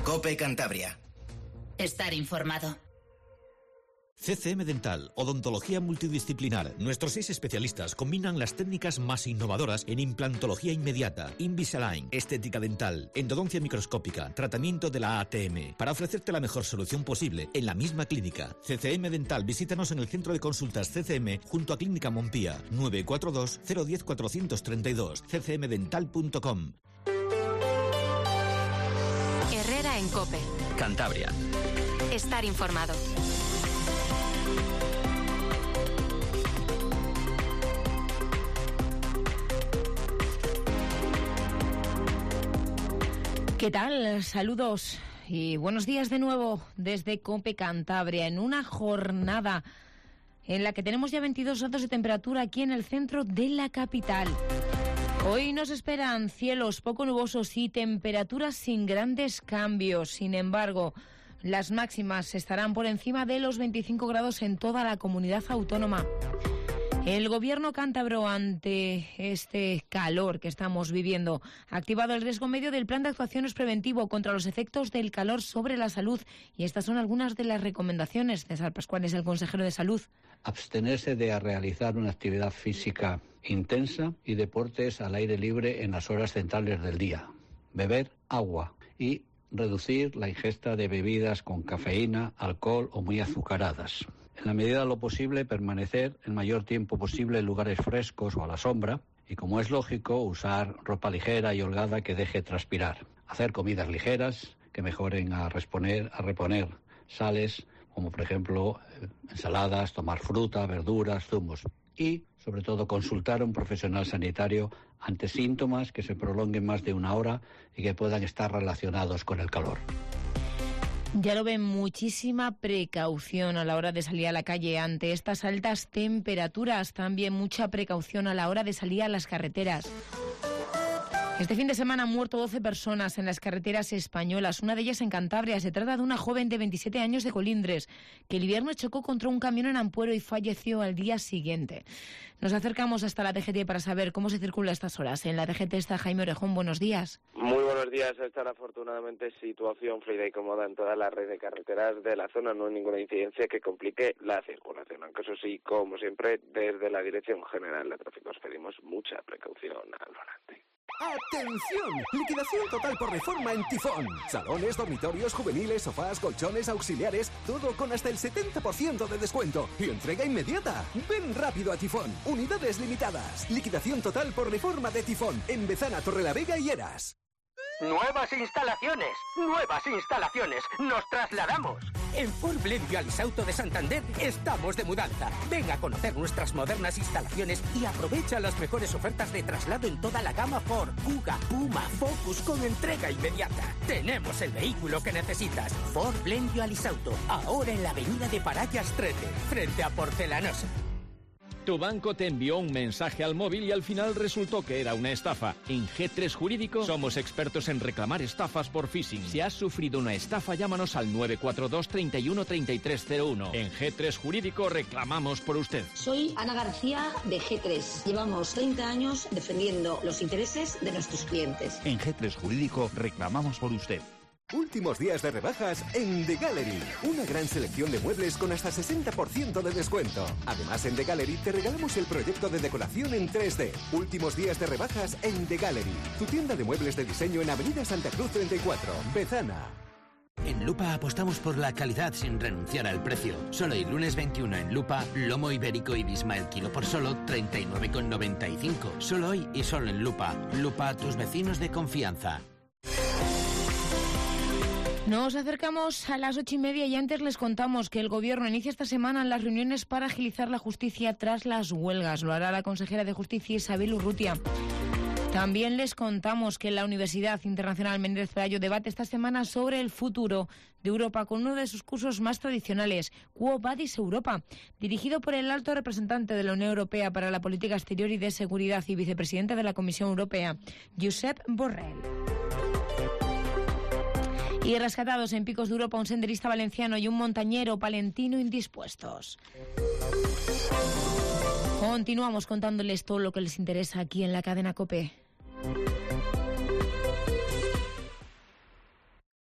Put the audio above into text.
COPE Cantabria. Estar informado. CCM Dental, odontología multidisciplinar. Nuestros 6 especialistas combinan las técnicas más innovadoras en implantología inmediata, Invisalign, estética dental, endodoncia microscópica, tratamiento de la ATM, para ofrecerte la mejor solución posible en la misma clínica. CCM Dental, visítanos en el centro de consultas CCM junto a Clínica Montpía, 942 010 432, ccmdental.com. Herrera en COPE. Cantabria. Estar informado. ¿Qué tal? Saludos y buenos días de nuevo desde COPE Cantabria, en una jornada en la que tenemos ya 22 grados de temperatura aquí en el centro de la capital. Hoy nos esperan cielos poco nubosos y temperaturas sin grandes cambios. Sin embargo, las máximas estarán por encima de los 25 grados en toda la comunidad autónoma. El gobierno cántabro, ante este calor que estamos viviendo, ha activado el riesgo medio del plan de actuaciones preventivo contra los efectos del calor sobre la salud. Y estas son algunas de las recomendaciones. César Pascual es el consejero de Salud. Abstenerse de realizar una actividad física intensa y deportes al aire libre en las horas centrales del día. Beber agua y reducir la ingesta de bebidas con cafeína, alcohol o muy azucaradas. En la medida de lo posible, permanecer el mayor tiempo posible en lugares frescos o a la sombra y, como es lógico, usar ropa ligera y holgada que deje transpirar. Hacer comidas ligeras que mejoren a reponer sales, como por ejemplo ensaladas, tomar fruta, verduras, zumos. Y, sobre todo, consultar a un profesional sanitario ante síntomas que se prolonguen más de una hora y que puedan estar relacionados con el calor. Ya lo ven, muchísima precaución a la hora de salir a la calle ante estas altas temperaturas. También mucha precaución a la hora de salir a las carreteras. Este fin de semana han muerto 12 personas en las carreteras españolas, una de ellas en Cantabria. Se trata de una joven de 27 años de Colindres, que el viernes chocó contra un camión en Ampuero y falleció al día siguiente. Nos acercamos hasta la DGT para saber cómo se circula a estas horas. En la DGT está Jaime Orejón. Buenos días. Muy buenos días. Esta era afortunadamente situación fluida y cómoda en toda la red de carreteras de la zona. No hay ninguna incidencia que complique la circulación, aunque eso sí, como siempre, desde la Dirección General de Tráfico os pedimos mucha precaución al volante. ¡Atención! Liquidación total por reforma en Tifón. Salones, dormitorios, juveniles, sofás, colchones, auxiliares, todo con hasta el 70% de descuento. Y entrega inmediata. Ven rápido a Tifón. Unidades limitadas. Liquidación total por reforma de Tifón. En Bezana, Torrelavega y Heras. ¡Nuevas instalaciones! ¡Nuevas instalaciones! ¡Nos trasladamos! En Ford Blendio Alisauto de Santander estamos de mudanza. Ven a conocer nuestras modernas instalaciones y aprovecha las mejores ofertas de traslado en toda la gama Ford, Kuga, Puma, Focus con entrega inmediata. Tenemos el vehículo que necesitas. Ford Blendio Alisauto, ahora en la avenida de Parayas 13, frente a Porcelanosa. Tu banco te envió un mensaje al móvil y al final resultó que era una estafa. En G3 Jurídico somos expertos en reclamar estafas por phishing. Si has sufrido una estafa, llámanos al 942 31 3301. En G3 Jurídico reclamamos por usted. Soy Ana García de G3. Llevamos 30 años defendiendo los intereses de nuestros clientes. En G3 Jurídico reclamamos por usted. Últimos días de rebajas en The Gallery. Una gran selección de muebles con hasta 60% de descuento. Además, en The Gallery te regalamos el proyecto de decoración en 3D. Últimos días de rebajas en The Gallery. Tu tienda de muebles de diseño en Avenida Santa Cruz 34, Bezana. En Lupa apostamos por la calidad sin renunciar al precio. Solo el lunes 21 en Lupa, lomo ibérico Ibisma el kilo por solo 39,95. Solo hoy y solo en Lupa. Lupa, tus vecinos de confianza. Nos acercamos a las 8:30 y antes les contamos que el Gobierno inicia esta semana las reuniones para agilizar la justicia tras las huelgas. Lo hará la consejera de Justicia, Isabel Urrutia. También les contamos que la Universidad Internacional Méndez Pelayo debate esta semana sobre el futuro de Europa con uno de sus cursos más tradicionales, Quo Vadis Europa, dirigido por el alto representante de la Unión Europea para la Política Exterior y de Seguridad y vicepresidente de la Comisión Europea, Josep Borrell. Y rescatados en Picos de Europa un senderista valenciano y un montañero palentino indispuestos. Continuamos contándoles todo lo que les interesa aquí en la cadena COPE.